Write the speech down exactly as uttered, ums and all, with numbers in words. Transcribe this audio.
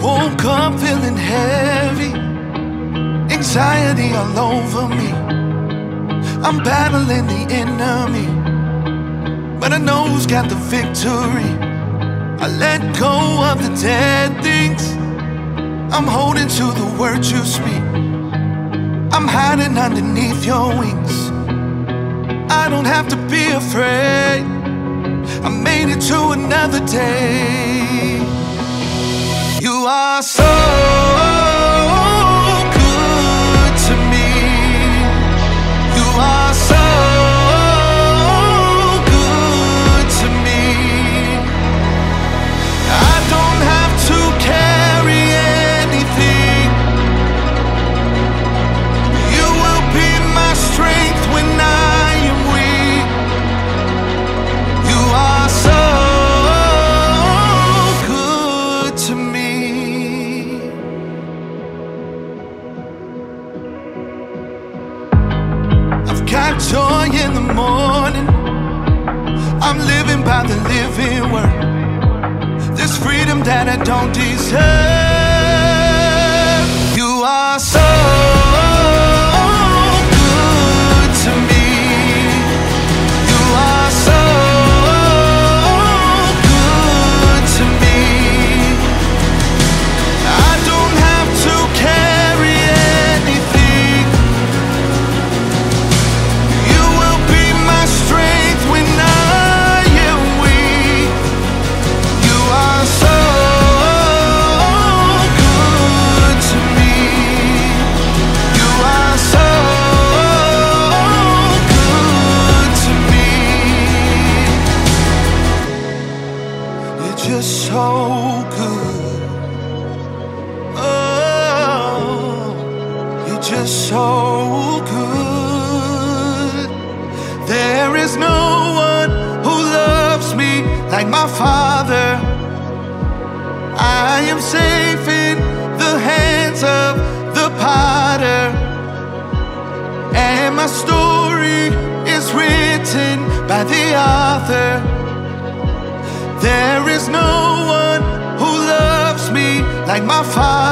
Woke up feeling heavy, anxiety all over me. I'm battling the enemy, but I know who's got the victory. I let go of the dead things, I'm holding to the words you speak. I'm hiding underneath your wings, I don't have to be afraid. I made it to another day. You are so good to me. You are so good to me. I don't have to carry anything. You will be my strength when I am weak. You are so good to me. I've got joy in the morning, I'm living by the living word. There's freedom that I don't deserve. You are so good to me. You are so good to me. I don't have to carry anything. You will be my strength when I am weak. You are so good to me. You are so good to me. You're just so good. Oh, you're just so good. There is no one who loves me like my Father. I am safe in the hands of the potter, and my story is written by the author. There is no one who loves me like my Father.